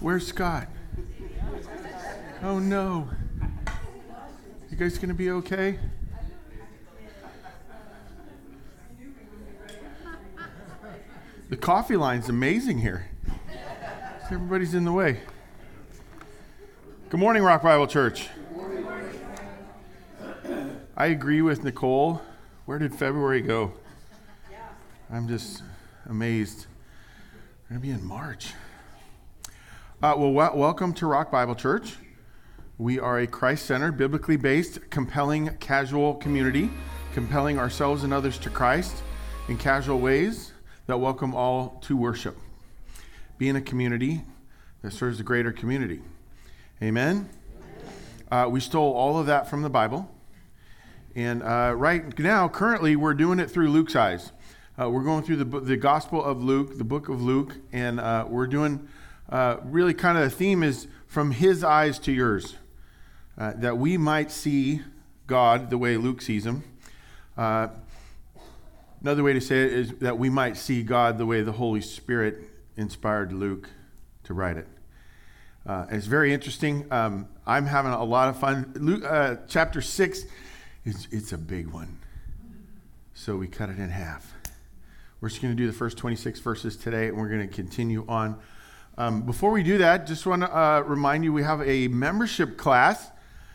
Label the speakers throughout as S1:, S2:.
S1: Where's Scott? Oh no. You guys gonna be okay? The coffee line's amazing here. Everybody's in the way. Good morning, Rock Bible Church. I agree with Nicole. Where did February go? I'm just amazed. We're going to be in March. Welcome to Rock Bible Church. We are a Christ-centered, biblically based, compelling, casual community, compelling ourselves and others to Christ in casual ways that welcome all to worship. Being a community that serves a greater community. Amen? We stole all of that from the Bible. And right now, currently, we're doing it through Luke's eyes. We're going through the Gospel of Luke, the book of Luke, and we're doing really kind of the theme is from his eyes to yours, that we might see God the way Luke sees him. Another way to say it is that we might see God the way the Holy Spirit inspired Luke to write it. It's very interesting. I'm having a lot of fun. Luke, chapter 6, it's a big one. So we cut it in half. We're just going to do the first 26 verses today, and we're going to continue on. Before we do that, just want to remind you we have a membership class,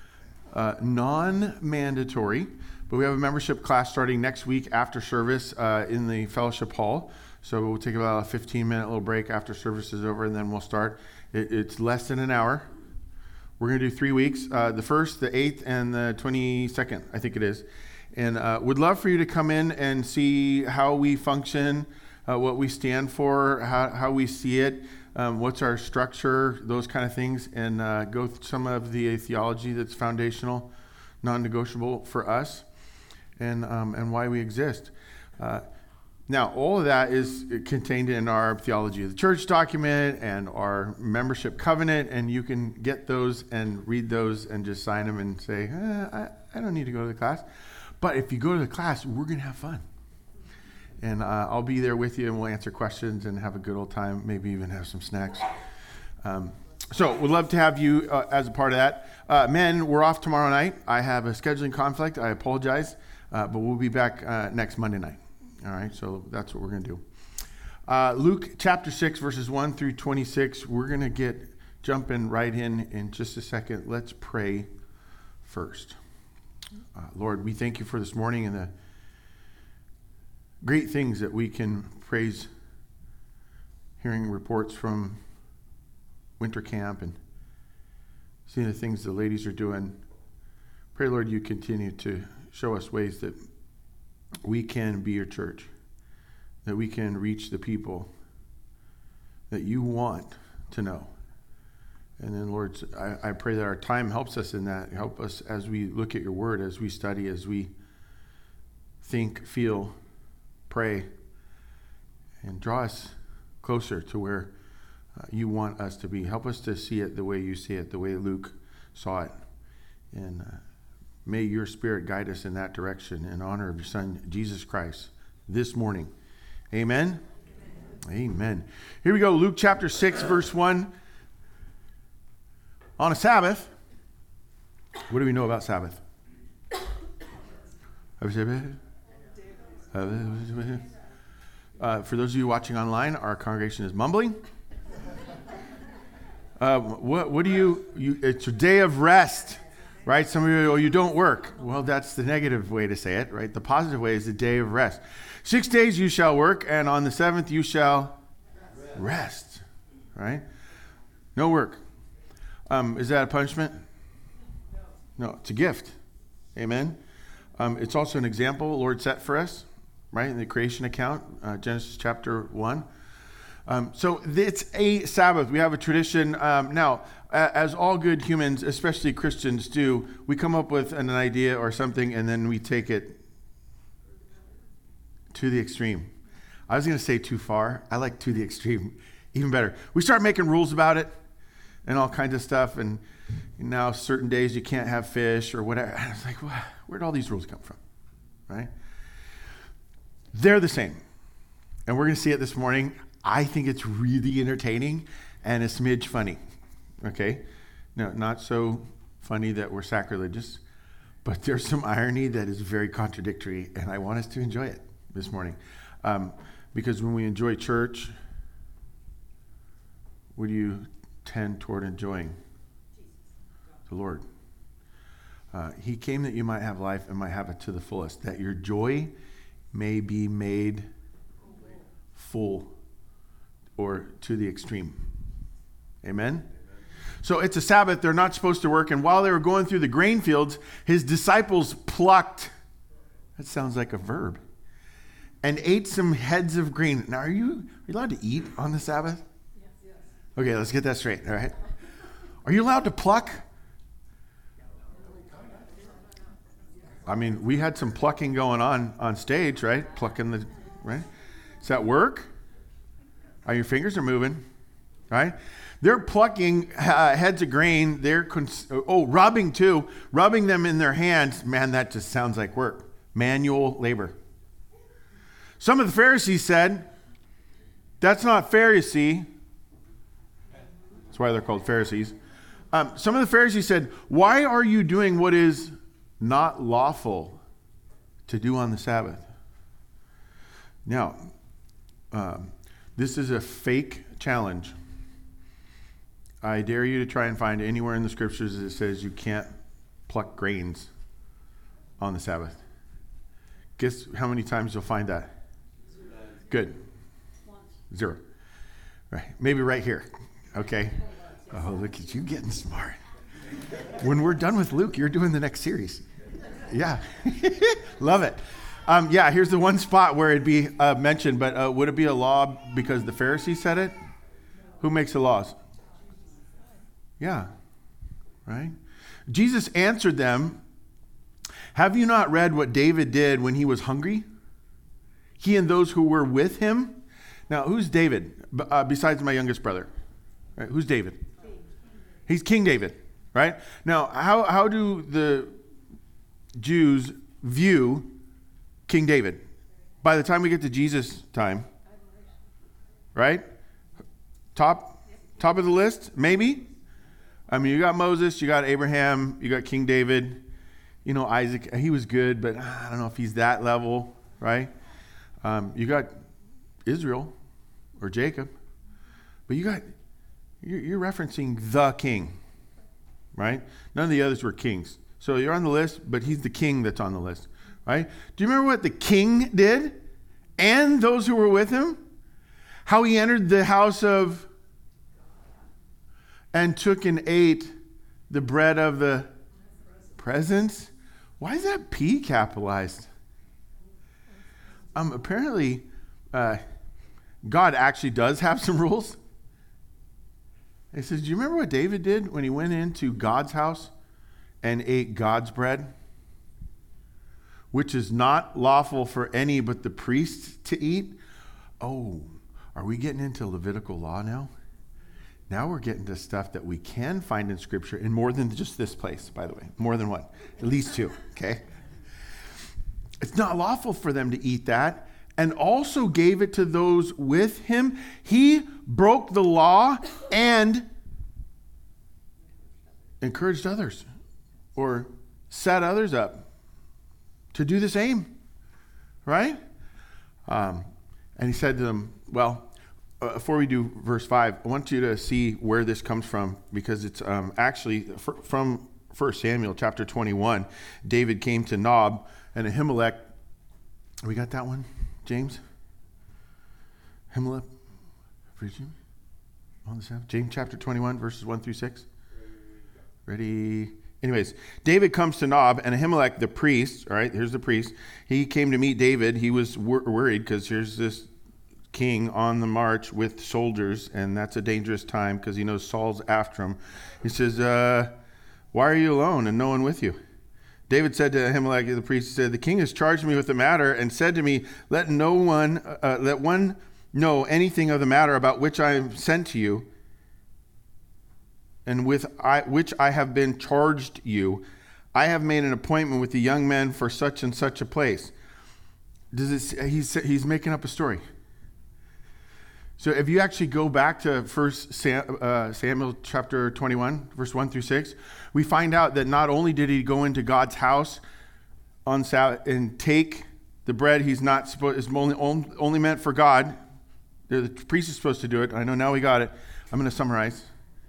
S1: non-mandatory, but we have a membership class starting next week after service in the fellowship hall. So we'll take about a 15-minute little break after service is over, and then we'll start. It's less than an hour. We're going to do 3 weeks, the 1st, the 8th, and the 22nd, I think it is. And would love for you to come in and see how we function, what we stand for, how we see it, what's our structure, those kind of things, and go through some of the theology that's foundational, non-negotiable for us, and why we exist. Now, all of that is contained in our Theology of the Church document and our membership covenant, and you can get those and read those and just sign them and say, I don't need to go to the class. But if you go to the class, we're going to have fun. And I'll be there with you, and we'll answer questions and have a good old time, maybe even have some snacks. So we'd love to have you as a part of that. Men, we're off tomorrow night. I have a scheduling conflict. I apologize, but we'll be back next Monday night. All right, so that's what we're going to do. Luke chapter 6, verses 1 through 26. We're going to jump in right in just a second. Let's pray first. Lord, we thank you for this morning and the great things that we can praise, hearing reports from winter camp and seeing the things the ladies are doing. Pray, Lord, you continue to show us ways that we can be your church, that we can reach the people that you want to know. And then, Lord, I pray that our time helps us in that. Help us as we look at your word, as we study, as we think, feel, pray, and draw us closer to where you want us to be. Help us to see it the way you see it, the way Luke saw it. And may your Spirit guide us in that direction in honor of your Son, Jesus Christ, this morning. Amen? Amen. Here we go, Luke chapter 6, verse 1. On a Sabbath, what do we know about Sabbath? For those of you watching online, our congregation is mumbling. What do you, it's a day of rest, right? Some of you, you don't work. Well, that's the negative way to say it, right? The positive way is the day of rest. 6 days you shall work, and on the seventh you shall rest, right? No work. Is that a punishment? No, it's a gift. Amen. It's also an example the Lord set for us, right? In the creation account, Genesis chapter 1. So it's a Sabbath. We have a tradition. Now, as all good humans, especially Christians do, we come up with an idea or something, and then we take it to the extreme. I was going to say too far. I like to the extreme even better. We start making rules about it and all kinds of stuff, and now certain days you can't have fish or whatever. And it's like, where'd all these rules come from, right? They're the same, and we're going to see it this morning. I think it's really entertaining, and a smidge funny. Okay? No, not so funny that we're sacrilegious, but there's some irony that is very contradictory, and I want us to enjoy it this morning. Because when we enjoy church, what do you tend toward enjoying? The Lord. He came that you might have life and might have it to the fullest, that your joy may be made full or to the extreme. Amen? So it's a Sabbath. They're not supposed to work. And while they were going through the grain fields, his disciples plucked, that sounds like a verb, and ate some heads of grain. Now, are you allowed to eat on the Sabbath?
S2: Yes.
S1: Okay, let's get that straight. All right. Are you allowed to pluck? I mean, we had some plucking going on stage, right? Plucking the, right? Does that work? Your fingers are moving, right? They're plucking heads of grain. They're, rubbing too. Rubbing them in their hands. Man, that just sounds like work. Manual labor. Some of the Pharisees said, that's not fair, you see. That's why they're called Pharisees. Some of the Pharisees said, why are you doing what is not lawful to do on the Sabbath? Now, this is a fake challenge. I dare you to try and find anywhere in the scriptures that says you can't pluck grains on the Sabbath. Guess how many times you'll find that? Good. 0. Right. Maybe right here. Okay. Oh, look at you getting smart. When we're done with Luke, you're doing the next series. Yeah. Love it. Here's the one spot where it'd be mentioned, but would it be a law because the Pharisees said it? Who makes the laws? Yeah. Right? Jesus answered them, have you not read what David did when he was hungry? He and those who were with him? Now, who's David besides my youngest brother? Right? Who's David? He's King David, right? Now, how do the Jews view King David? By the time we get to Jesus' time, right? Top of the list, maybe? I mean, you got Moses, you got Abraham, you got King David, Isaac. He was good, but I don't know if he's that level, right? You got Israel or Jacob, but you're referencing the king, right? None of the others were kings. So you're on the list, but he's the king that's on the list, right? Do you remember what the king did and those who were with him? How he entered the house of and took and ate the bread of the presence. Why is that P capitalized? Apparently, God actually does have some rules. He says, do you remember what David did when he went into God's house and ate God's bread? Which is not lawful for any but the priests to eat. Oh, are we getting into Levitical law now? Now we're getting to stuff that we can find in Scripture in more than just this place, by the way. More than one. At least 2, okay? It's not lawful for them to eat that, and also gave it to those with him. He broke the law and encouraged others or set others up to do the same, right? And he said to them, before we do verse 5, I want you to see where this comes from, because it's actually from 1 Samuel chapter 21. David came to Nob and Ahimelech. We got that one, James? Ahimelech? James chapter 21, verses 1 through 6. Ready? Anyways, David comes to Nob, and Ahimelech, the priest, all right, here's the priest. He came to meet David. He was worried because here's this king on the march with soldiers, and that's a dangerous time because he knows Saul's after him. He says, why are you alone and no one with you? David said to Ahimelech, the priest, said, the king has charged me with the matter and said to me, let one know anything of the matter about which I am sent to you and which I have been charged you. I have made an appointment with the young men for such and such a place. He's making up a story. So if you actually go back to First Samuel chapter 21, verse 1 through 6, we find out that not only did he go into God's house on Sabbath and take the bread he's not supposed, is only meant for God. The priest is supposed to do it. I know now we got it. I'm going to summarize.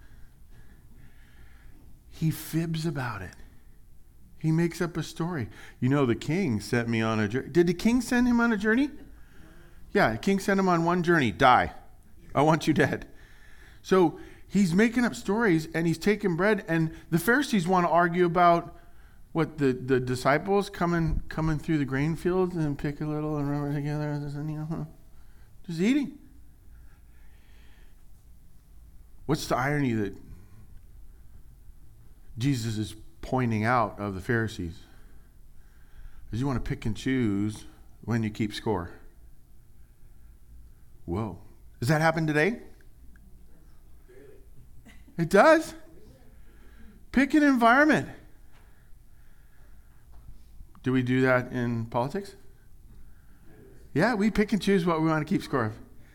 S1: He fibs about it. He makes up a story. You know, the king sent me on a journey. Did the king send him on a journey? Yeah, the king sent him on one journey. Die. I want you dead. So he's making up stories and he's taking bread. And the Pharisees want to argue about what the disciples coming through the grain fields and pick a little and rub it together and just eating. What's the irony that Jesus is pointing out of the Pharisees? Is you want to pick and choose when you keep score. Whoa. Does that happen today? It does. Pick an environment. Do we do that in politics? Yeah, we pick and choose what we want to keep score of.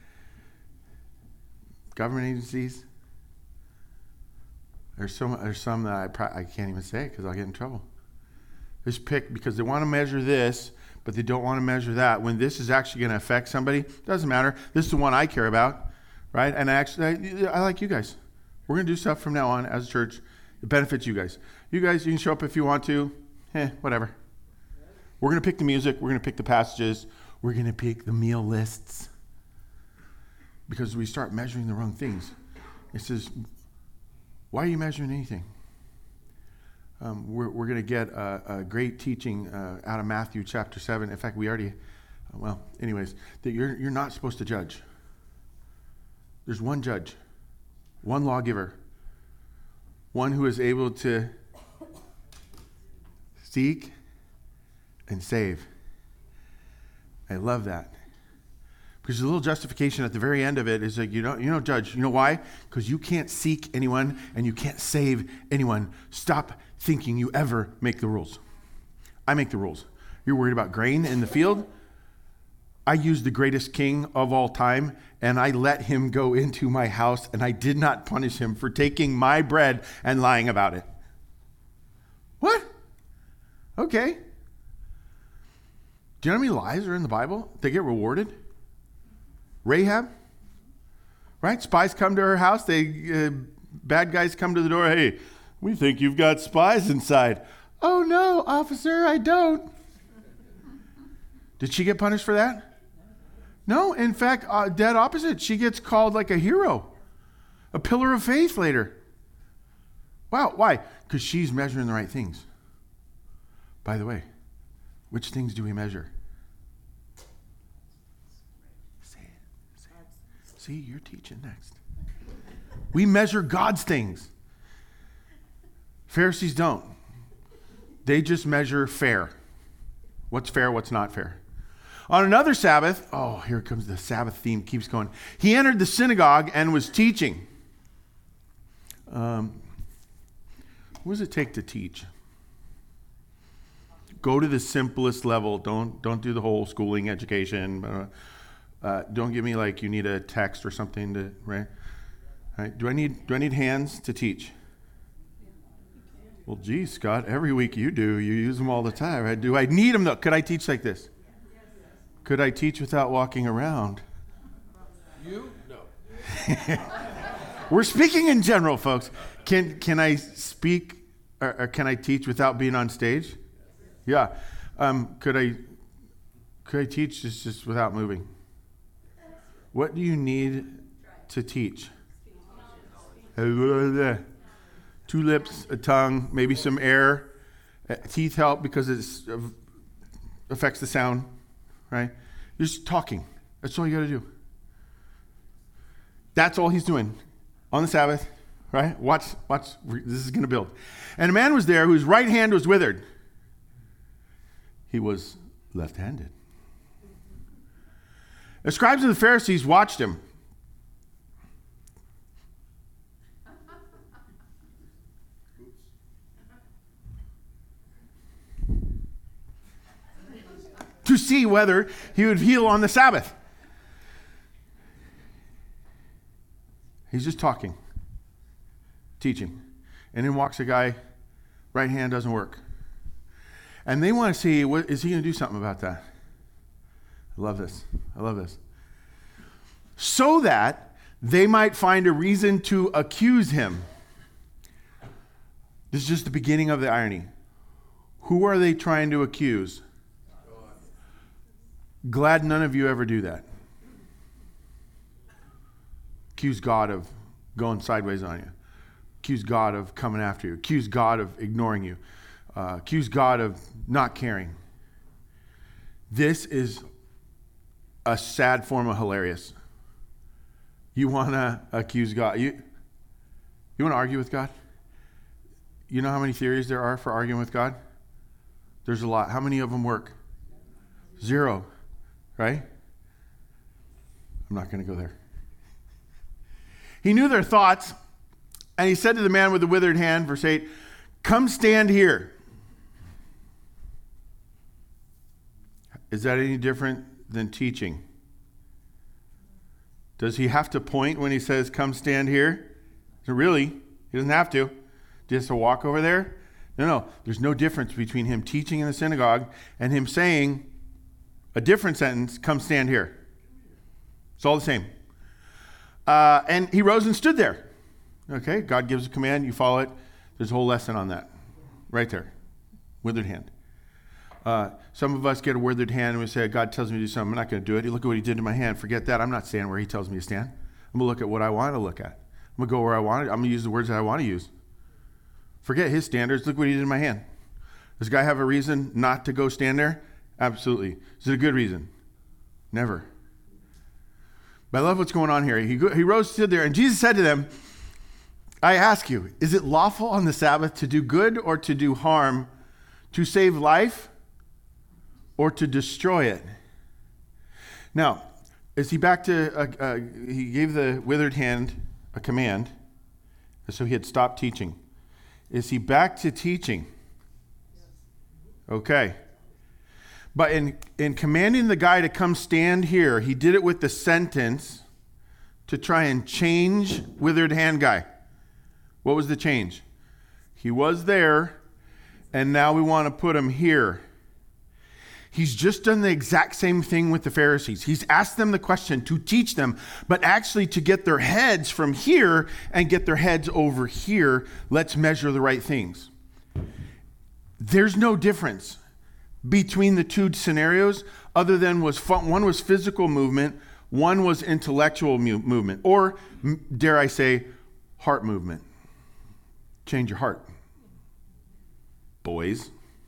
S1: Government agencies. There's some that I can't even say because I'll get in trouble. Just pick because they want to measure this, but they don't want to measure that. When this is actually going to affect somebody, doesn't matter. This is the one I care about, right? And I like you guys. We're going to do stuff from now on as a church. It benefits you guys. You guys, you can show up if you want to. Whatever. We're going to pick the music. We're going to pick the passages. We're going to pick the meal lists. Because we start measuring the wrong things. It says, why are you measuring anything? We're going to get a great teaching out of Matthew chapter 7. In fact, we already, that you're not supposed to judge. There's one judge, one lawgiver, one who is able to seek and save. I love that. Because the little justification at the very end of it is like, you don't judge. You know why? Because you can't seek anyone and you can't save anyone. Stop thinking you ever make the rules. I make the rules. You're worried about grain in the field? I used the greatest king of all time and I let him go into my house and I did not punish him for taking my bread and lying about it. What? Okay. Do you know how many lies are in the Bible? They get rewarded. Rahab, right? Spies come to her house. Bad guys come to the door. Hey, we think you've got spies inside. Oh no, officer, I don't. Did she get punished for that? No, in fact, dead opposite. She gets called like a hero, a pillar of faith later. Wow, why? Because she's measuring the right things. By the way, which things do we measure? See, you're teaching next. We measure God's things. Pharisees don't. They just measure fair. What's fair, what's not fair. On another Sabbath, here comes the Sabbath theme, keeps going. He entered the synagogue and was teaching. What does it take to teach? Go to the simplest level. Don't do the whole schooling education. Don't give me like you need a text or something to right. Do I need hands to teach? Well, geez, Scott, every week you do. You use them all the time, right? Do I need them though? Could I teach like this? Could I teach without walking around?
S2: You? No.
S1: We're speaking in general, folks. Can I speak or can I teach without being on stage? Yeah. Could I teach just without moving? What do you need to teach? 2 lips, a tongue, maybe some air. Teeth help because it affects the sound, right? You're just talking. That's all you got to do. That's all he's doing on the Sabbath, right? Watch. This is going to build. And a man was there whose right hand was withered. He was left-handed. The scribes and the Pharisees watched him. To see whether he would heal on the Sabbath. He's just talking, teaching. And in walks a guy, right hand doesn't work. And they want to see, is he going to do something about that? I love this. So that they might find a reason to accuse him. This is just the beginning of the irony. Who are they trying to accuse? Glad none of you ever do that. Accuse God of going sideways on you. Accuse God of coming after you. Accuse God of ignoring you. Accuse God of not caring. This is a sad form of hilarious. You want to accuse God? You want to argue with God? You know how many theories there are for arguing with God? There's a lot. How many of them work? 0, right? I'm not going to go there. He knew their thoughts, and he said to the man with the withered hand, verse 8, "Come stand here." Is that any different than teaching? Does he have to point when he says, "Come stand here"? Really? He doesn't have to. Just to walk over there? No. There's no difference between him teaching in the synagogue and him saying a different sentence, "Come stand here." It's all the same. And he rose and stood there. Okay, God gives a command, you follow it. There's a whole lesson on that. Right there. Withered hand. Some of us get a withered hand and we say, God tells me to do something, I'm not going to do it. Look at what he did to my hand. Forget that. I'm not standing where he tells me to stand. I'm going to look at what I want to look at. I'm going to go where I want it. I'm going to use the words that I want to use. Forget his standards. Look what he did in my hand. Does this guy have a reason not to go stand there? Absolutely. Is it a good reason? Never. But I love what's going on here. He rose, stood there, and Jesus said to them, I ask you, is it lawful on the Sabbath to do good or to do harm, to save life or to destroy it? Now, is he back to, he gave the withered hand a command, so he had stopped teaching. Is he back to teaching? Okay. But in commanding the guy to come stand here, he did it with the sentence to try and change withered hand guy. What was the change? He was there, and now we want to put him here. He's just done the exact same thing with the Pharisees. He's asked them the question to teach them, but actually to get their heads from here and get their heads over here. Let's measure the right things. There's no difference between the two scenarios other than one was physical movement, one was intellectual movement, or dare I say, heart movement. Change your heart, boys.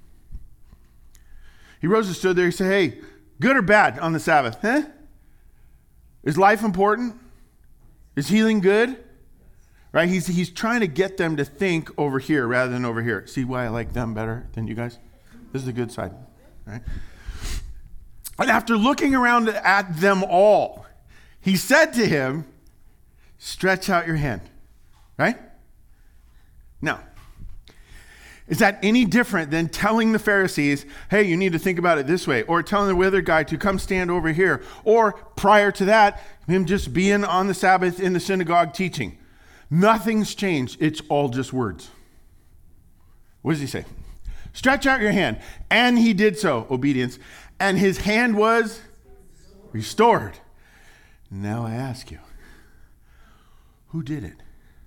S1: He rose and stood there. He said, hey, good or bad on the Sabbath? Huh? Is life important? Is healing good? Right? He's trying to get them to think over here rather than over here. See why I like them better than you guys? This is the good side. Right? And after looking around at them all, he said to him, stretch out your hand. Right? Now, is that any different than telling the Pharisees, hey, you need to think about it this way, or telling the withered guy to come stand over here, or prior to that, him just being on the Sabbath in the synagogue teaching? Nothing's changed. It's all just words. What does he say? Stretch out your hand. And he did so, obedience, and his hand was restored. Now I ask you, who did it?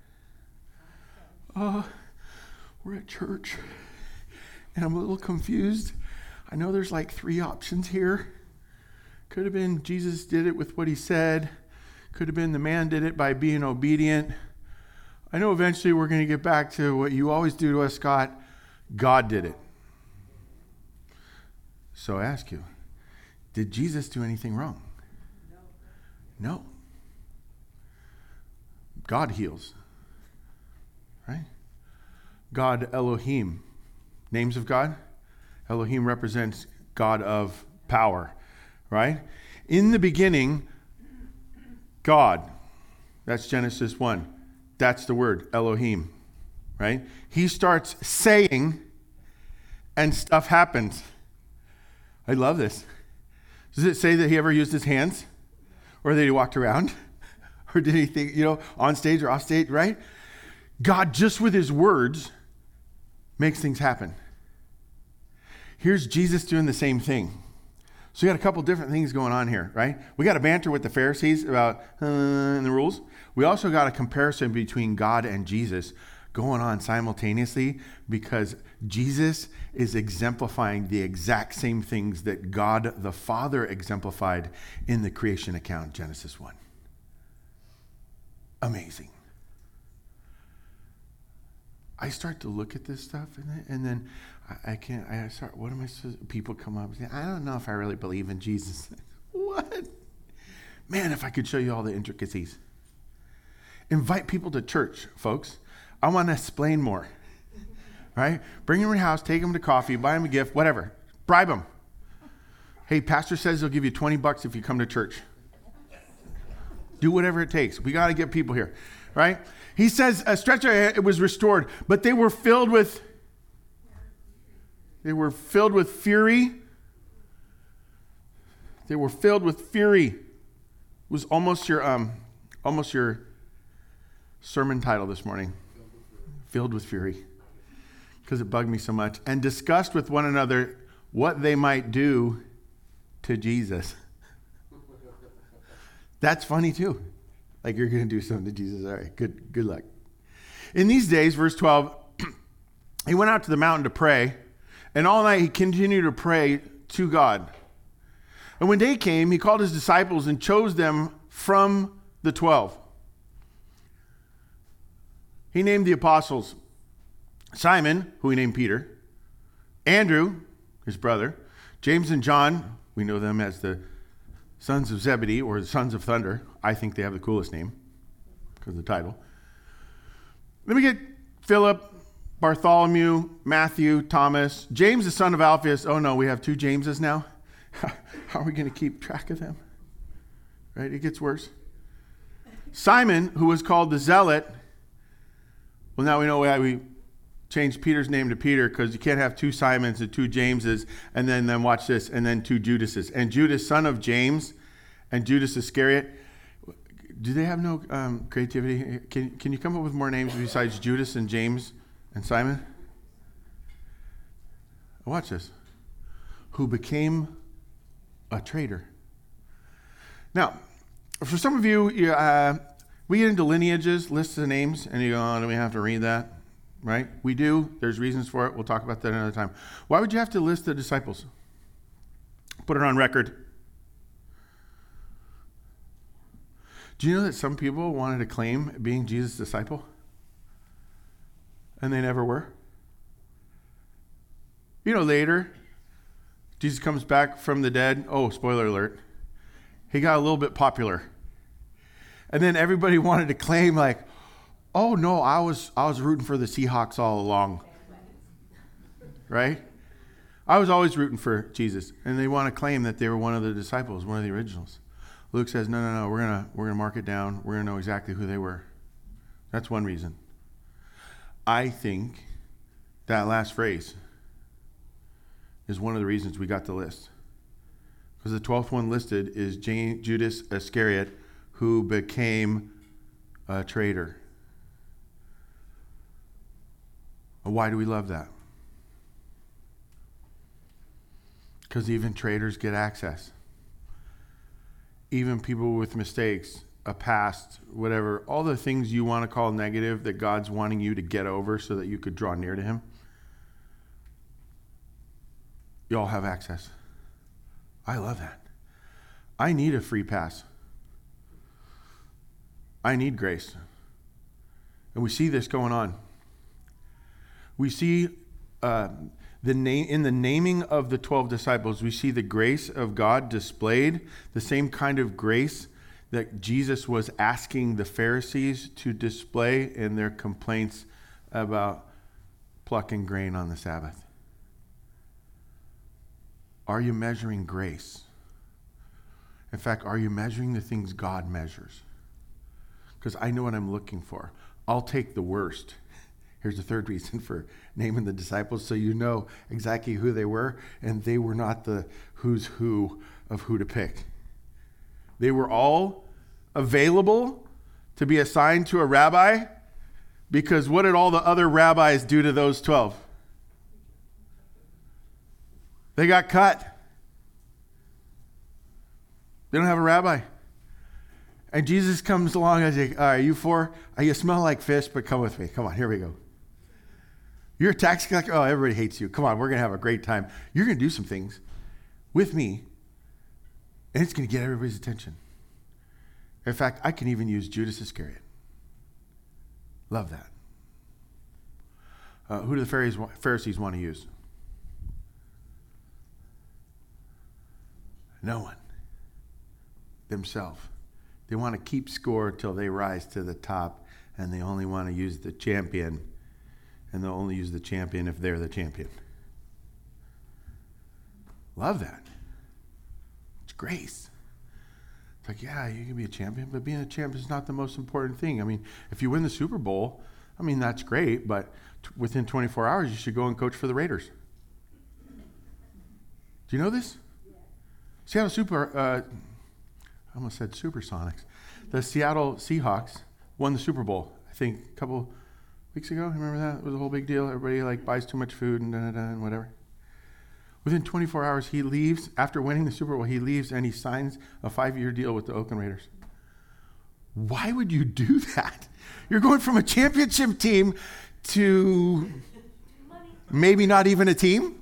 S1: We're at church, and I'm a little confused. I know there's like 3 options here. Could have been Jesus did it with what he said. Could have been the man did it by being obedient. I know eventually we're going to get back to what you always do to us, Scott. God did it. So I ask you, did Jesus do anything wrong? No. God heals. Right? God Elohim. Names of God? Elohim represents God of power. Right? In the beginning, God. That's Genesis 1. That's the word, Elohim. Right? He starts saying, and stuff happens. I love this. Does it say that he ever used his hands? Or that he walked around? Or did he think, on stage or off stage, right? God, just with his words, makes things happen. Here's Jesus doing the same thing. So you got a couple different things going on here, right? We got a banter with the Pharisees about and the rules. We also got a comparison between God and Jesus going on simultaneously, because Jesus is exemplifying the exact same things that God the Father exemplified in the creation account, Genesis 1. Amazing. I start to look at this stuff, and then what am I supposed to, people come up and say, I don't know if I really believe in Jesus. What? Man, if I could show you all the intricacies. Invite people to church, folks. I want to explain more, right? Bring them to your house, take them to coffee, buy them a gift, whatever. Bribe them. Hey, pastor says he'll give you $20 if you come to church. Do whatever it takes. We got to get people here, right? He says, a stretcher, it was restored, but they were filled with fury. They were filled with fury. It was almost your sermon title this morning. Filled with fury. Because it bugged me so much. And discussed with one another what they might do to Jesus. That's funny too. Like, you're going to do something to Jesus. All right, good luck. In these days, verse 12, he went out to the mountain to pray, and all night he continued to pray to God. And when day came, he called his disciples and chose them from the 12. He named the apostles Simon, who he named Peter, Andrew, his brother, James and John, we know them as the sons of Zebedee, or the sons of thunder. I think they have the coolest name because of the title. Then we get Philip, Bartholomew, Matthew, Thomas, James the son of Alphaeus. Oh no, we have 2 Jameses now. How are we going to keep track of them? Right? It gets worse. Simon, who was called the Zealot. Well, now we know why we changed Peter's name to Peter, because you can't have 2 Simons and 2 Jameses, and then watch this, and then 2 Judases. And Judas, son of James, and Judas Iscariot. Do they have no creativity? Can you come up with more names besides Judas and James and Simon? Watch this. Who became a traitor. Now, for some of you, we get into lineages, lists of names, and you go, oh, do we have to read that? Right? We do. There's reasons for it. We'll talk about that another time. Why would you have to list the disciples? Put it on record. Do you know that some people wanted to claim being Jesus' disciple? And they never were? Later, Jesus comes back from the dead. Oh, spoiler alert. He got a little bit popular. And then everybody wanted to claim, like, oh no, I was rooting for the Seahawks all along. Right? I was always rooting for Jesus. And they want to claim that they were one of the disciples, one of the originals. Luke says, no, we're gonna mark it down. We're gonna know exactly who they were. That's one reason. I think that last phrase is one of the reasons we got the list. Because the 12th one listed is Judas Iscariot, who became a traitor. Why do we love that? Because even traitors get access. Even people with mistakes, a past, whatever, all the things you want to call negative that God's wanting you to get over so that you could draw near to him. You all have access. I love that. I need a free pass. I need grace. And we see this going on. We see in the naming of the 12 disciples, we see the grace of God displayed, the same kind of grace that Jesus was asking the Pharisees to display in their complaints about plucking grain on the Sabbath. Are you measuring grace? In fact, are you measuring the things God measures? Because I know what I'm looking for. I'll take the worst. Here's the third reason for naming the disciples, so you know exactly who they were, and they were not the who's who of who to pick. They were all available to be assigned to a rabbi, because what did all the other rabbis do to those 12? They got cut. They don't have a rabbi. And Jesus comes along and says, all right, you four, you smell like fish, but come with me. Come on, here we go. You're a tax collector. Oh, everybody hates you. Come on, we're going to have a great time. You're going to do some things with me, and it's going to get everybody's attention. In fact, I can even use Judas Iscariot. Love that. Who do the Pharisees want to use? No one. Themselves. They want to keep score till they rise to the top, and they only want to use the champion, and they'll only use the champion if they're the champion. Love that. It's grace. It's like, yeah, you can be a champion, but being a champion is not the most important thing. I mean, if you win the Super Bowl, I mean, that's great, but within 24 hours, you should go and coach for the Raiders. Do you know this? I almost said Supersonics. The Seattle Seahawks won the Super Bowl, I think, a couple weeks ago. Remember that? It was a whole big deal. Everybody buys too much food and whatever. Within 24 hours, he leaves. After winning the Super Bowl, he leaves and he signs a 5-year deal with the Oakland Raiders. Why would you do that? You're going from a championship team to maybe not even a team?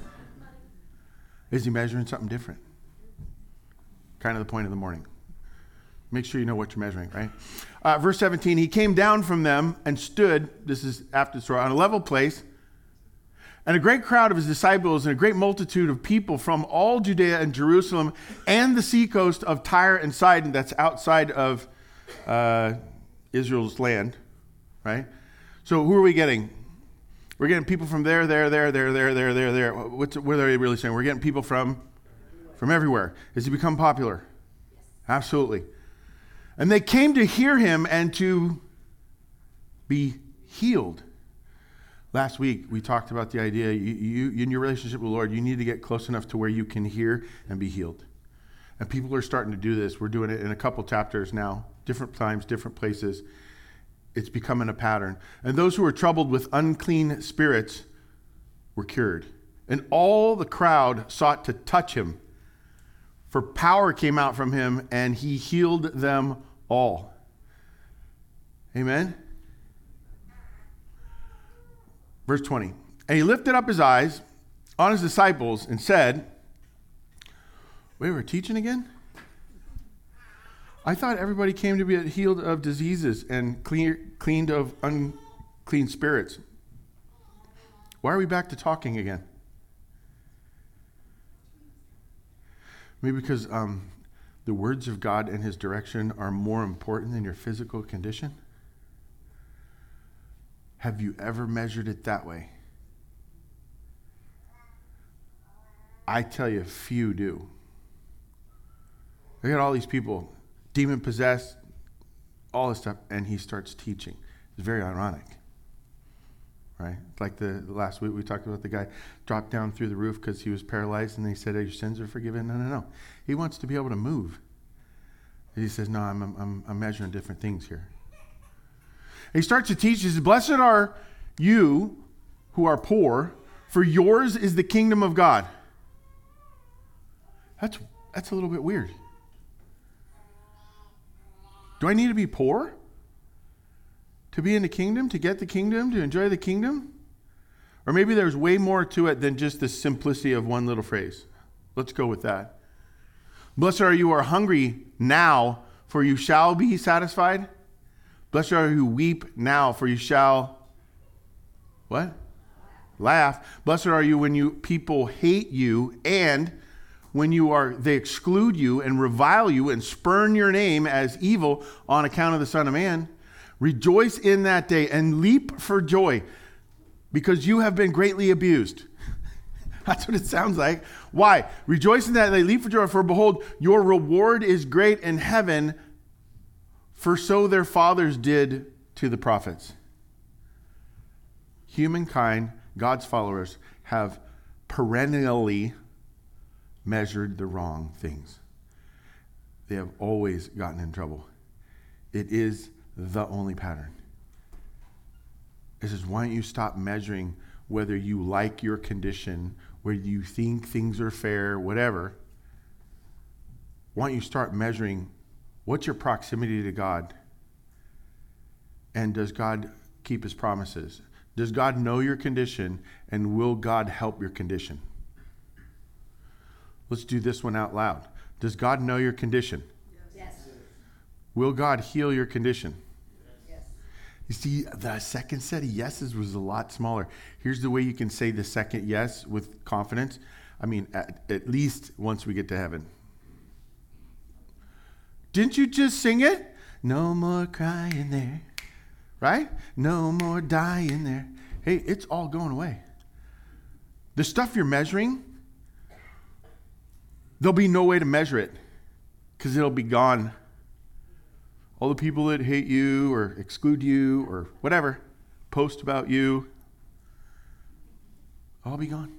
S1: Is he measuring something different? Kind of the point of the morning. Make sure you know what you're measuring, right? Verse 17, he came down from them and stood, this is after the story, on a level place, and a great crowd of his disciples and a great multitude of people from all Judea and Jerusalem and the seacoast of Tyre and Sidon, that's outside of Israel's land, right? So who are we getting? We're getting people from there. What are they really saying? We're getting people from everywhere. Has he become popular? Yes. Absolutely. And they came to hear him and to be healed. Last week, we talked about the idea, you in your relationship with the Lord, you need to get close enough to where you can hear and be healed. And people are starting to do this. We're doing it in a couple chapters now, different times, different places. It's becoming a pattern. And those who were troubled with unclean spirits were cured. And all the crowd sought to touch him, for power came out from him, and he healed them all. Amen? Verse 20. And he lifted up his eyes on his disciples and said, wait, we're teaching again? I thought everybody came to be healed of diseases and cleaned of unclean spirits. Why are we back to talking again? Maybe because the words of God and his direction are more important than your physical condition? Have you ever measured it that way? I tell you, few do. Look at all these people, demon-possessed, all this stuff, and he starts teaching. It's very ironic, right? Like the last week we talked about the guy dropped down through the roof because he was paralyzed, and they said, your sins are forgiven. No. He wants to be able to move. And he says, no, I'm measuring different things here. And he starts to teach. He says, blessed are you who are poor, for yours is the kingdom of God. That's a little bit weird. Do I need to be poor to be in the kingdom, to get the kingdom, to enjoy the kingdom? Or maybe there's way more to it than just the simplicity of one little phrase. Let's go with that. Blessed are you who are hungry now, for you shall be satisfied. Blessed are you who weep now, for you shall, what? Laugh. Blessed are you when people hate you, and when they exclude you and revile you and spurn your name as evil on account of the Son of Man. Rejoice in that day and leap for joy, because you have been greatly abused. That's what it sounds like. Why? Rejoice in that they leap for joy, for behold, your reward is great in heaven, for so their fathers did to the prophets. Humankind, God's followers, have perennially measured the wrong things. They have always gotten in trouble. It is the only pattern. It says, why don't you stop measuring whether you like your condition, whether you think things are fair, whatever. Why don't you start measuring what's your proximity to God? And does God keep his promises? Does God know your condition, and will God help your condition? Let's do this one out loud. Does God know your condition?
S3: Yes.
S1: Will God heal your condition?
S3: Yes.
S1: You see, the second set of yeses was a lot smaller. Here's the way you can say the second yes with confidence. I mean, at least once we get to heaven. Didn't you just sing it? No more crying there. Right? No more dying there. Hey, it's all going away. The stuff you're measuring, there'll be no way to measure it because it'll be gone. All the people that hate you or exclude you or whatever, post about you, all be gone.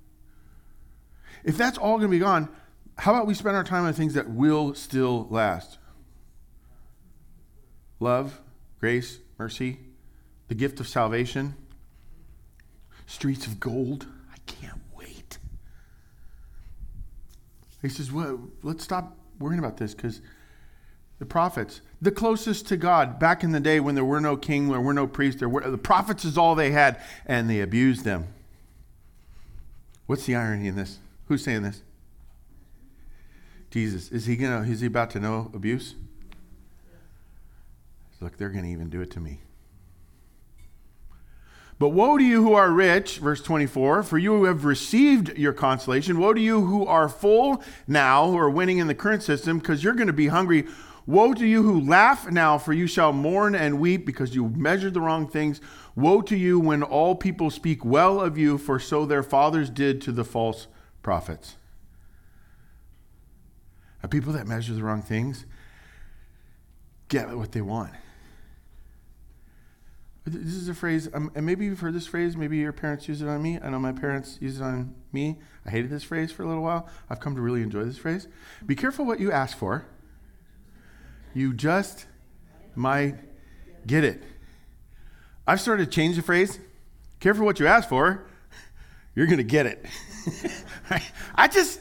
S1: If that's all going to be gone, how about we spend our time on things that will still last? Love, grace, mercy, the gift of salvation, streets of gold. I can't wait. He says, well, let's stop worrying about this because the prophets, the closest to God back in the day when there were no king, there were no priests, the prophets is all they had, and they abused them. What's the irony in this? Who's saying this? Jesus. Is he about to know abuse? Look, they're going to even do it to me. But woe to you who are rich, verse 24, for you who have received your consolation. Woe to you who are full now, who are winning in the current system, because you're going to be hungry. Woe to you who laugh now, for you shall mourn and weep, because you measured the wrong things. Woe to you when all people speak well of you, for so their fathers did to the false prophets. Now, people that measure the wrong things get what they want. This is a phrase, and maybe you've heard this phrase, maybe your parents use it on me. I know my parents use it on me. I hated this phrase for a little while. I've come to really enjoy this phrase. Be careful what you ask for. You just might get it. I've started to change the phrase. Careful what you ask for. You're going to get it. I just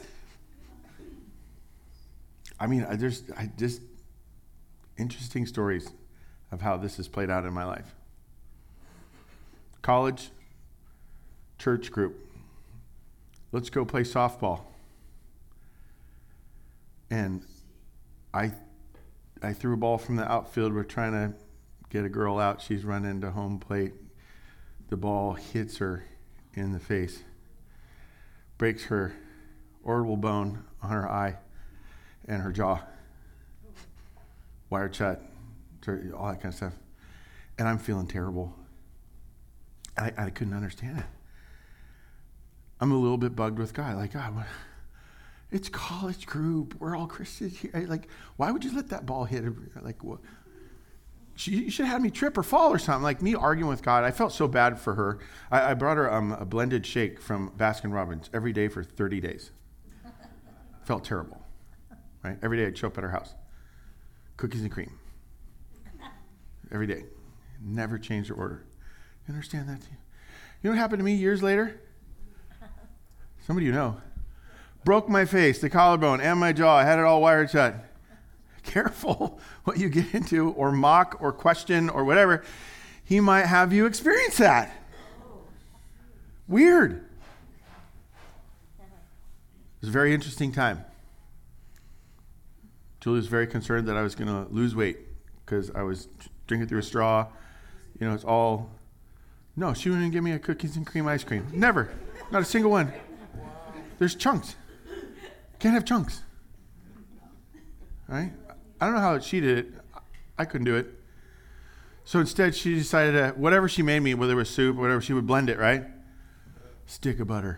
S1: interesting stories of how this has played out in my life. College, church group. Let's go play softball. And I threw a ball from the outfield. We're trying to get a girl out. She's running to home plate. The ball hits her in the face. Breaks her orbital bone on her eye and her jaw. Wired shut. All that kind of stuff. And I'm feeling terrible. I couldn't understand it. I'm a little bit bugged with God. Like, God, it's college group. We're all Christians here. Like, why would you let that ball hit? Like, what? You should have had me trip or fall or something. Like me arguing with God. I felt so bad for her. I brought her a blended shake from Baskin Robbins every day for 30 days. Felt terrible. Right? Every day I'd show up at her house. Cookies and cream. Every day. Never changed her order. You understand that? You know what happened to me years later? Somebody you know. Broke my face, the collarbone, and my jaw. I had it all wired shut. Careful what you get into or mock or question or whatever. He might have you experience that. Weird. It was a very interesting time. Julie was very concerned that I was going to lose weight because I was drinking through a straw. You know, it's all... No, she wouldn't give me a cookies and cream ice cream. Never. Not a single one. There's chunks. Can't have chunks. All right? I don't know how she did it. I couldn't do it. So instead, she decided that whatever she made me, whether it was soup or whatever, she would blend it, right? Stick of butter.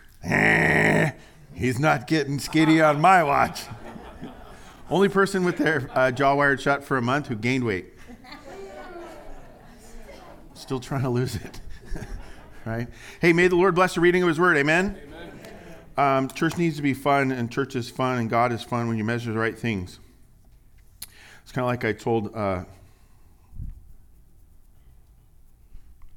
S1: He's not getting skinny on my watch. Only person with their jaw wired shut for a month who gained weight. Still trying to lose it. Right? Hey, may the Lord bless the reading of his word. Amen? Amen. Church needs to be fun, and church is fun, and God is fun when you measure the right things. It's kind of like I told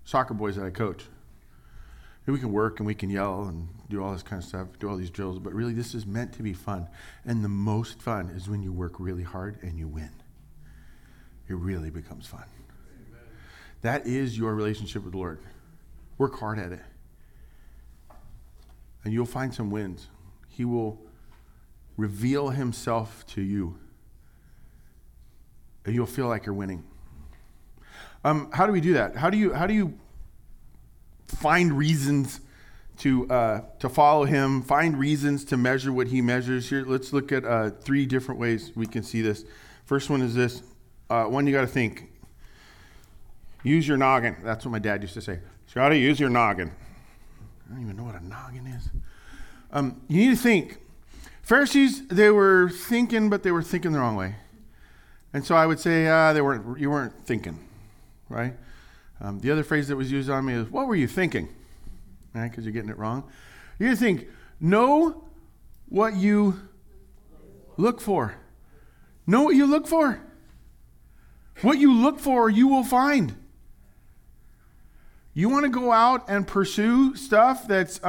S1: soccer boys that I coach. And we can work and we can yell and do all this kind of stuff, do all these drills, but really this is meant to be fun. And the most fun is when you work really hard and you win. It really becomes fun. Amen. That is your relationship with the Lord. Work hard at it. And you'll find some wins. He will reveal himself to you. And you'll feel like you're winning. How do we do that? How do you find reasons to follow him? Find reasons to measure what he measures. Here, let's look at 3 different ways we can see this. First one is this. One, you got to think. Use your noggin. That's what my dad used to say. You got to use your noggin. I don't even know what a noggin is. You need to think. Pharisees, they were thinking, but they were thinking the wrong way. And so I would say you weren't thinking, right? The other phrase that was used on me is, what were you thinking? Right? Because you're getting it wrong. You think, know what you look for. Know what you look for. What you look for, you will find. You want to go out and pursue stuff that's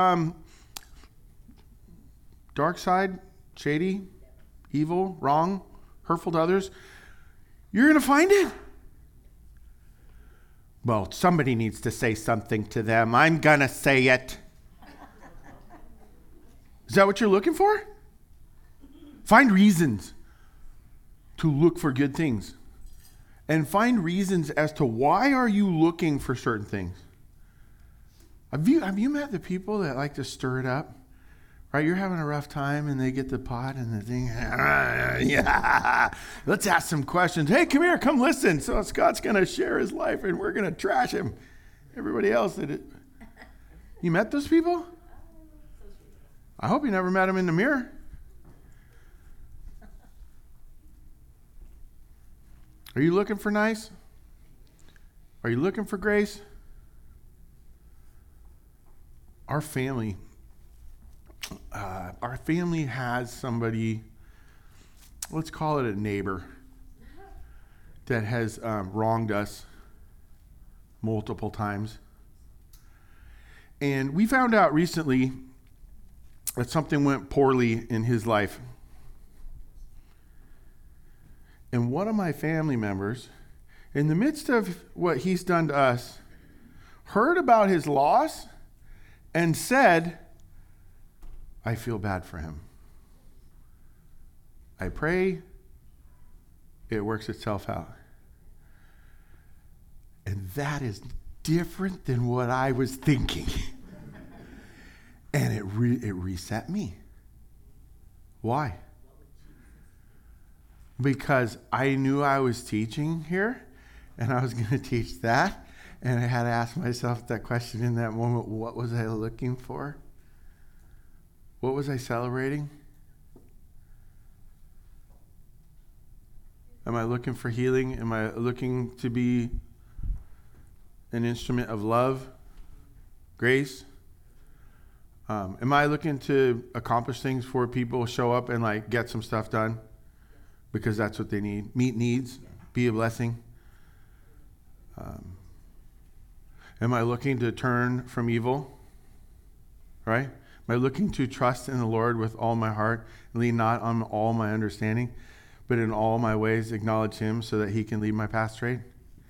S1: dark side, shady, evil, wrong, hurtful to others. You're going to find it. Well, somebody needs to say something to them. I'm going to say it. Is that what you're looking for? Find reasons to look for good things. And find reasons as to why are you looking for certain things. Have you met the people that like to stir it up? Right, you're having a rough time and they get the pot and the thing. Yeah, let's ask some questions. Hey, come here, come listen. So Scott's going to share his life and we're going to trash him. Everybody else did it. You met those people? I hope you never met them in the mirror. Are you looking for nice? Are you looking for grace? Our family has somebody, let's call it a neighbor, that has wronged us multiple times. And we found out recently that something went poorly in his life. And one of my family members, in the midst of what he's done to us, heard about his loss and said, I feel bad for him. I pray it works itself out. And that is different than what I was thinking. And it reset me. Why? Because I knew I was teaching here, and I was going to teach that, and I had to ask myself that question in that moment, what was I looking for? What was I celebrating? Am I looking for healing? Am I looking to be an instrument of love, grace? Am I looking to accomplish things for people, show up and like get some stuff done because that's what they need? Meet needs, be a blessing. Am I looking to turn from evil? Right? Am I looking to trust in the Lord with all my heart, lean not on all my understanding, but in all my ways acknowledge him so that he can lead my path straight?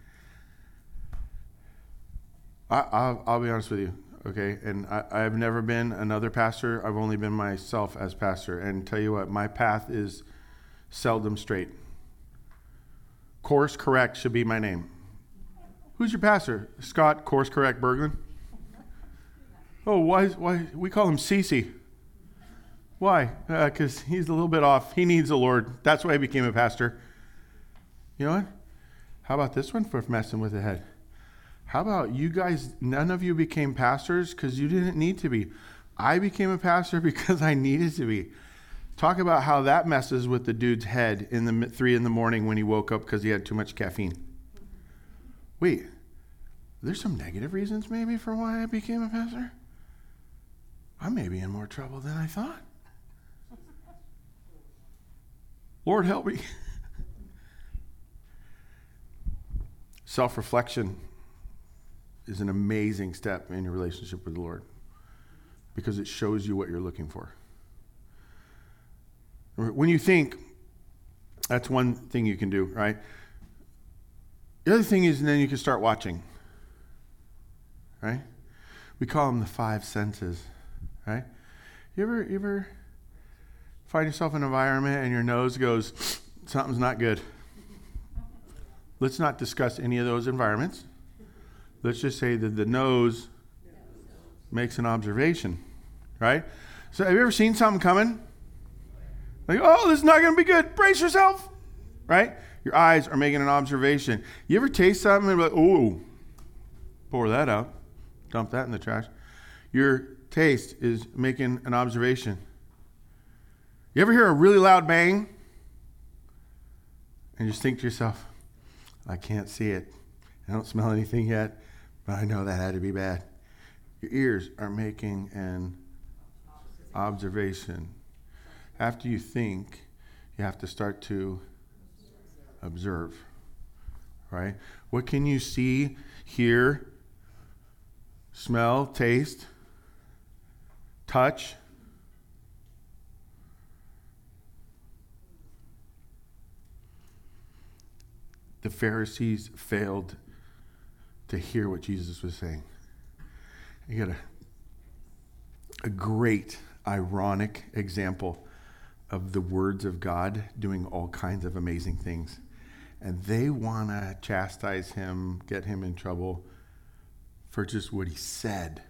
S1: I'll be honest with you, okay? And I've never been another pastor. I've only been myself as pastor. And tell you what, my path is seldom straight. Course Correct should be my name. Who's your pastor? Scott Course Correct Berglund? Oh, why? We call him Cece. Why? Because he's a little bit off. He needs the Lord. That's why he became a pastor. You know what? How about this one for messing with the head? How about you guys, none of you became pastors because you didn't need to be. I became a pastor because I needed to be. Talk about how that messes with the dude's head in the 3 a.m. when he woke up because he had too much caffeine. Wait, there's some negative reasons maybe for why I became a pastor? I may be in more trouble than I thought. Lord, help me. Self-reflection is an amazing step in your relationship with the Lord because it shows you what you're looking for. When you think, that's one thing you can do, right? The other thing is, and then you can start watching, right? We call them the five senses, right? You ever find yourself in an environment and your nose goes, something's not good? Let's not discuss any of those environments. Let's just say that the nose makes an observation, right? So have you ever seen something coming? Like, oh, this is not going to be good. Brace yourself, right? Your eyes are making an observation. You ever taste something and be like, oh, pour that out. Dump that in the trash. Your taste is making an observation. You ever hear a really loud bang? And you just think to yourself, I can't see it. I don't smell anything yet, but I know that had to be bad. Your ears are making an observation. After you think, you have to start to observe, right? What can you see, hear, smell, taste, touch? The Pharisees failed to hear what Jesus was saying. You got a great, ironic example of the words of God doing all kinds of amazing things. And they want to chastise him, get him in trouble for just what he said.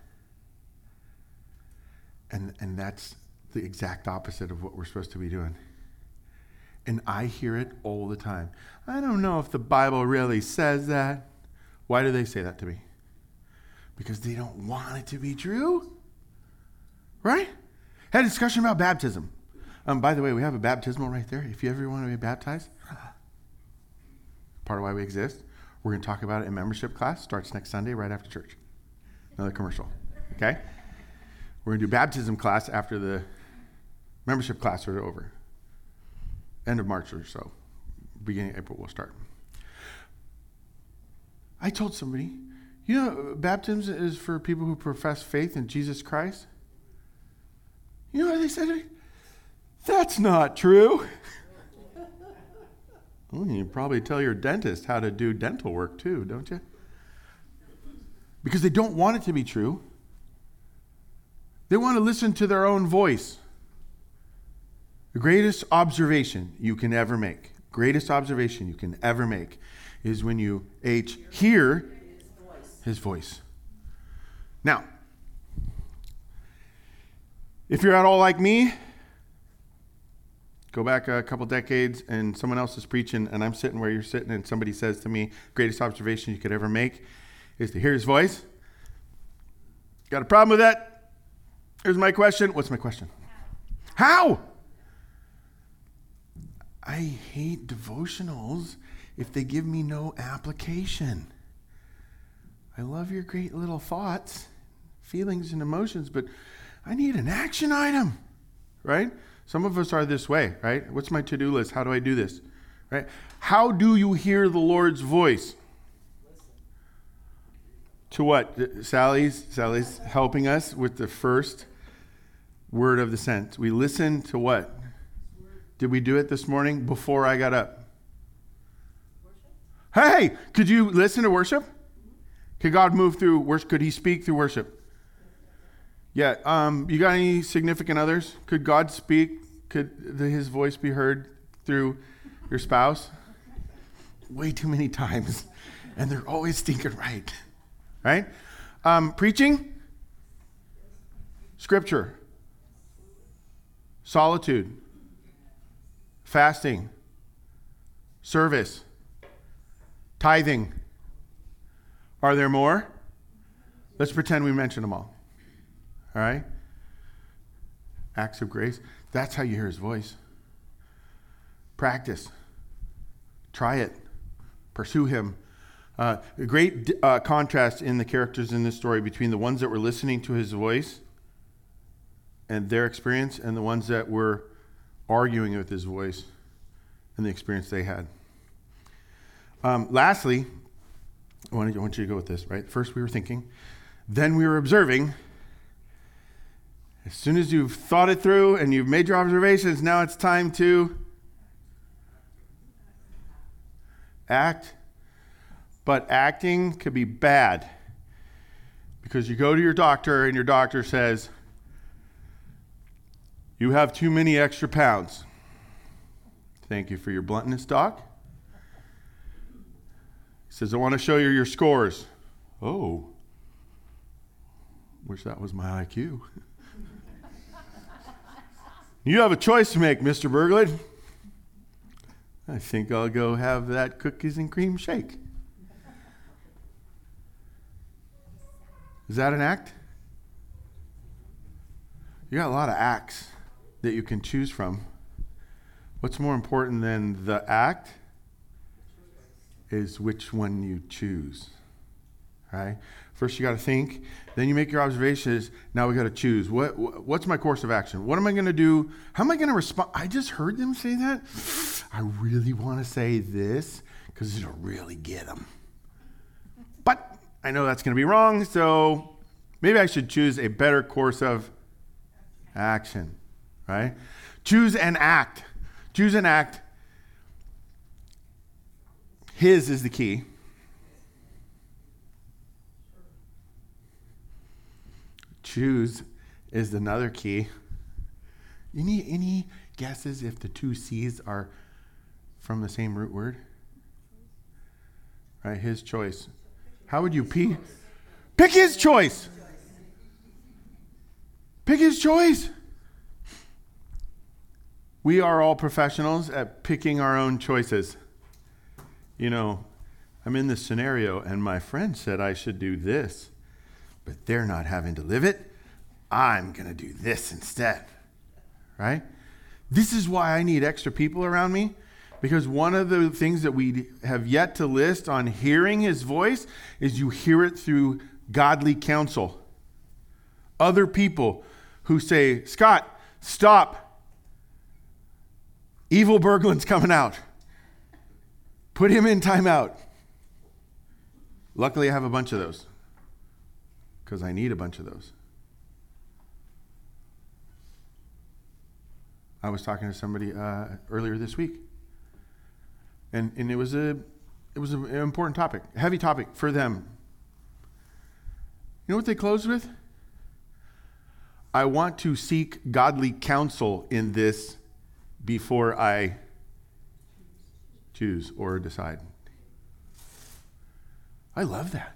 S1: And that's the exact opposite of what we're supposed to be doing. And I hear it all the time. I don't know if the Bible really says that. Why do they say that to me? Because they don't want it to be true. Right? Had a discussion about baptism. By the way, we have a baptismal right there. If you ever want to be baptized, part of why we exist. We're going to talk about it in membership class. Starts next Sunday right after church. Another commercial. Okay? We're going to do baptism class after the membership class are over. End of March or so. Beginning of April we'll start. I told somebody, you know, baptism is for people who profess faith in Jesus Christ. You know what they said to me? That's not true. Well, you probably tell your dentist how to do dental work too, don't you? Because they don't want it to be true. They want to listen to their own voice. The greatest observation you can ever make, is when you hear his voice. Now, if you're at all like me, go back a couple decades and someone else is preaching and I'm sitting where you're sitting and somebody says to me, greatest observation you could ever make is to hear his voice. Got a problem with that? Here's my question. What's my question? How? I hate devotionals if they give me no application. I love your great little thoughts, feelings, and emotions, but I need an action item, right? Some of us are this way, right? What's my to-do list? How do I do this, right? How do you hear the Lord's voice? To what? Sally's helping us with the first word of the sentence. We listen to what? Did we do it this morning before I got up? Worship. Hey, could you listen to worship? Could God move through worship? Could he speak through worship? Yeah. You got any significant others? Could God speak? Could his voice be heard through your spouse? Way too many times. And they're always stinking right. Right? Preaching? Scripture. Solitude. Fasting. Service. Tithing. Are there more? Let's pretend we mentioned them all. All right? Acts of grace. That's how you hear his voice. Practice. Try it. Pursue him. A great contrast in the characters in this story between the ones that were listening to his voice and their experience and the ones that were arguing with his voice and the experience they had. Lastly, I want you to go with this, right? First we were thinking, then we were observing. As soon as you've thought it through and you've made your observations, now it's time to act. But acting could be bad because you go to your doctor and your doctor says, you have too many extra pounds. Thank you for your bluntness, doc. He says, I want to show you your scores. Oh, wish that was my IQ. You have a choice to make, Mr. Berglund. I think I'll go have that cookies and cream shake. Is that an act? You got a lot of acts that you can choose from. What's more important than the act is which one you choose. Right? First you got to think, then you make your observations, now we got to choose. What's my course of action? What am I going to do? How am I going to respond? I just heard them say that. I really want to say this because it'll really get them. But I know that's going to be wrong, so maybe I should choose a better course of action, right? Choose an act. Choose an act. His is the key. Choose is another key. Any guesses if the two C's are from the same root word? Right, his choice. How would you pick his choice? Pick his choice. We are all professionals at picking our own choices. You know, I'm in this scenario and my friend said I should do this, but they're not having to live it. I'm going to do this instead, right? This is why I need extra people around me, because one of the things that we have yet to list on hearing his voice is you hear it through godly counsel. Other people who say, Scott, stop. Evil Berglund's coming out. Put him in timeout. Luckily, I have a bunch of those because I need a bunch of those. I was talking to somebody earlier this week, and it was an important topic, a heavy topic for them. You know what they closed with? I want to seek godly counsel in this before I choose or decide. I love that.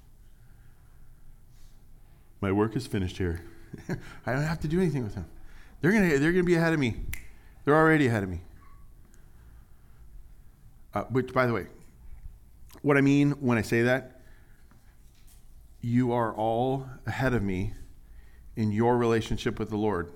S1: My work is finished here. I don't have to do anything with them. They're gonna be ahead of me. They're already ahead of me. Which, by the way, what I mean when I say that, you are all ahead of me in your relationship with the Lord.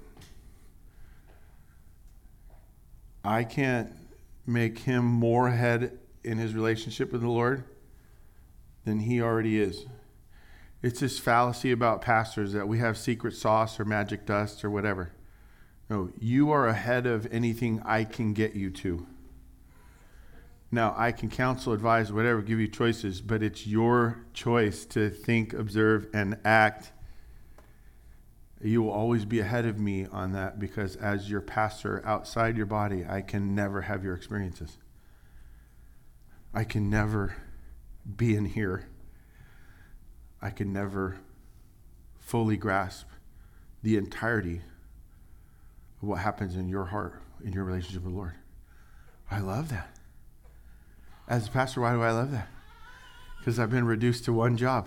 S1: I can't make him more ahead in his relationship with the Lord than he already is. It's this fallacy about pastors that we have secret sauce or magic dust or whatever. No, you are ahead of anything I can get you to. Now, I can counsel, advise, whatever, give you choices, but it's your choice to think, observe, and act. You will always be ahead of me on that because as your pastor outside your body, I can never have your experiences. I can never be in here. I can never fully grasp the entirety of what happens in your heart, in your relationship with the Lord. I love that. As a pastor, why do I love that? Because I've been reduced to one job.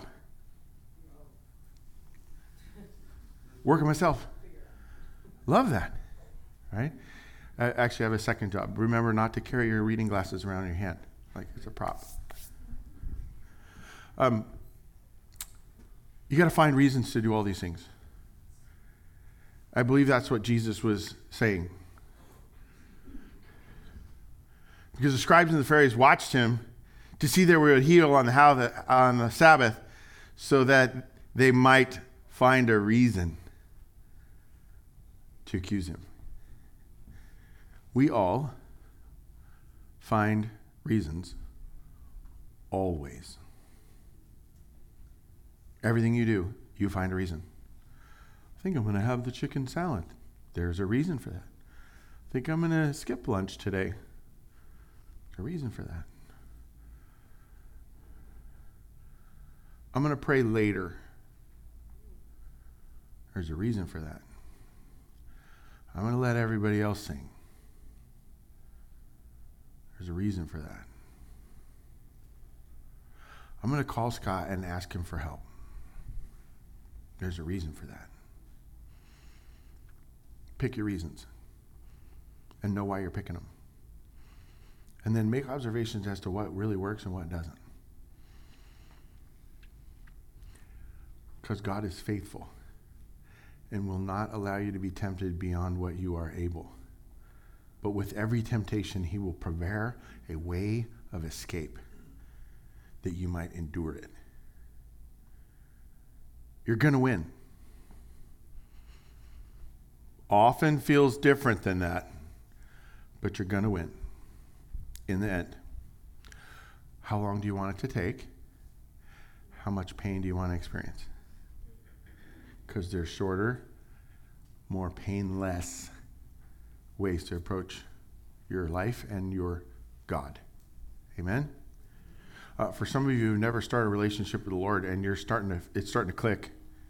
S1: Working myself. Love that. Right? I actually have a second job. Remember not to carry your reading glasses around in your hand. Like it's a prop. You got to find reasons to do all these things. I believe that's what Jesus was saying. Because the scribes and the Pharisees watched him to see they would heal on the Sabbath so that they might find a reason to accuse him. We all find reasons always. Everything you do, you find a reason. I think I'm going to have the chicken salad. There's a reason for that. I think I'm going to skip lunch today. There's a reason for that. I'm going to pray later. There's a reason for that. I'm going to let everybody else sing. There's a reason for that. I'm going to call Scott and ask him for help. There's a reason for that. Pick your reasons and know why you're picking them. And then make observations as to what really works and what doesn't. Because God is faithful and will not allow you to be tempted beyond what you are able. But with every temptation, he will prepare a way of escape that you might endure it. You're going to win. Often feels different than that, but you're going to win in the end. How long do you want it to take? How much pain do you want to experience? Because there's shorter, more painless ways to approach your life and your God. Amen? For some of you who've never started a relationship with the Lord and it's starting to click.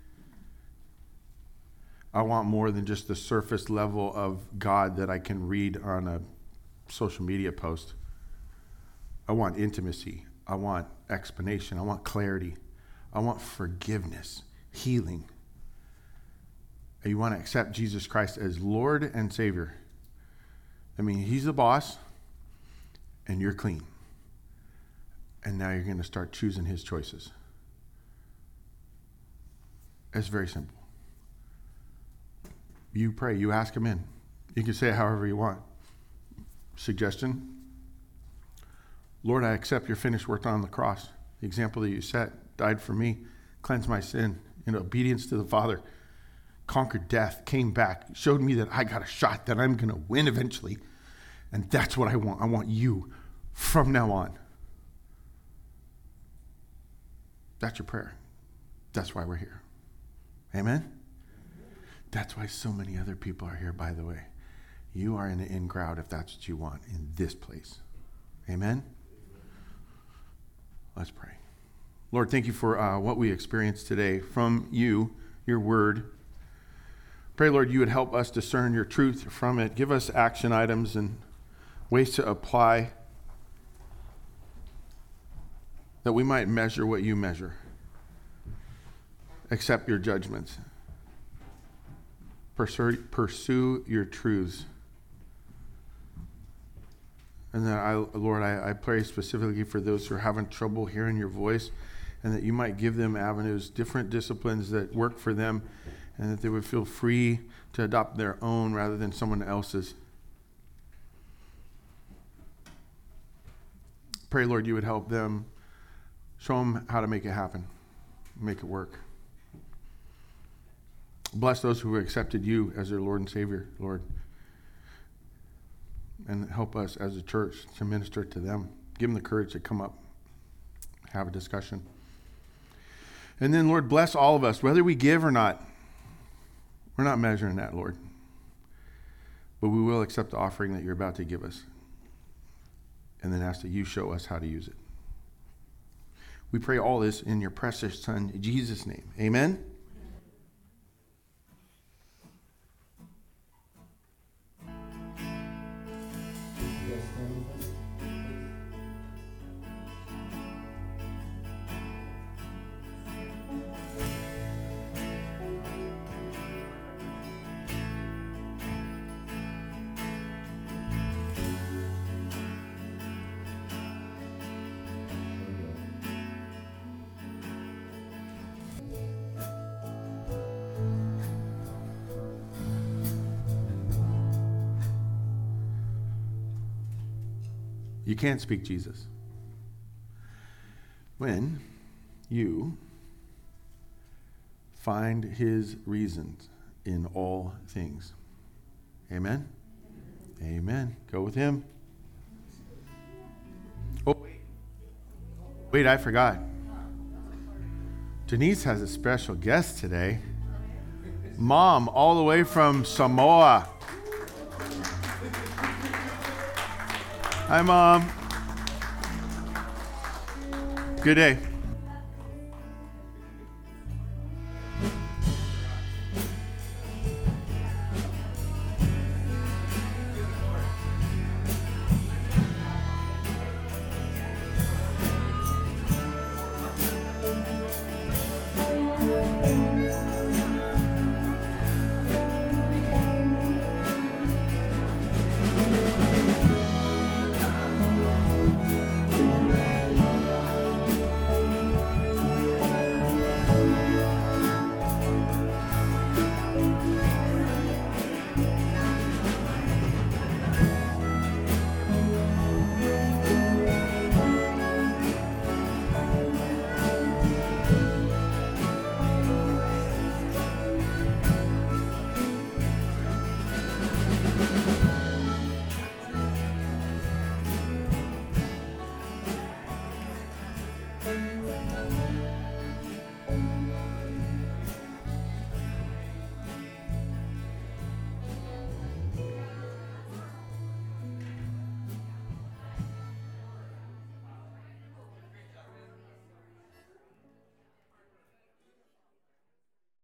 S1: I want more than just the surface level of God that I can read on a social media post. I want intimacy. I want explanation. I want clarity. I want forgiveness, healing. And you want to accept Jesus Christ as Lord and Savior. I mean, he's the boss and you're clean. And now you're going to start choosing his choices. It's very simple. You pray, you ask him in. You can say it however you want. Suggestion: Lord, I accept your finished work on the cross. The example that you set, died for me, cleansed my sin in obedience to the Father, conquered death, came back, showed me that I got a shot, that I'm going to win eventually. And that's what I want. I want you from now on. That's your prayer. That's why we're here. Amen? That's why so many other people are here, by the way. You are in the in crowd if that's what you want in this place. Amen? Let's pray. Lord, thank you for what we experienced today from you, your word. Pray, Lord, you would help us discern your truth from it. Give us action items and ways to apply that we might measure what you measure. Accept your judgments. Pursue your truths. And then, Lord, I pray specifically for those who are having trouble hearing your voice, and that you might give them avenues, different disciplines that work for them, and that they would feel free to adopt their own rather than someone else's. Pray, Lord, you would help them, show them how to make it happen, make it work. Bless those who have accepted you as their Lord and Savior, Lord. And help us as a church to minister to them. Give them the courage to come up, have a discussion. And then, Lord, bless all of us, whether we give or not. We're not measuring that, Lord. But we will accept the offering that you're about to give us. And then ask that you show us how to use it. We pray all this in your precious Son, Jesus' name. Amen. You can't speak Jesus when you find his reasons in all things. Amen? Amen. Go with him. Oh, wait, I forgot. Denise has a special guest today. Mom, all the way from Samoa. Hi, Mom. Good day.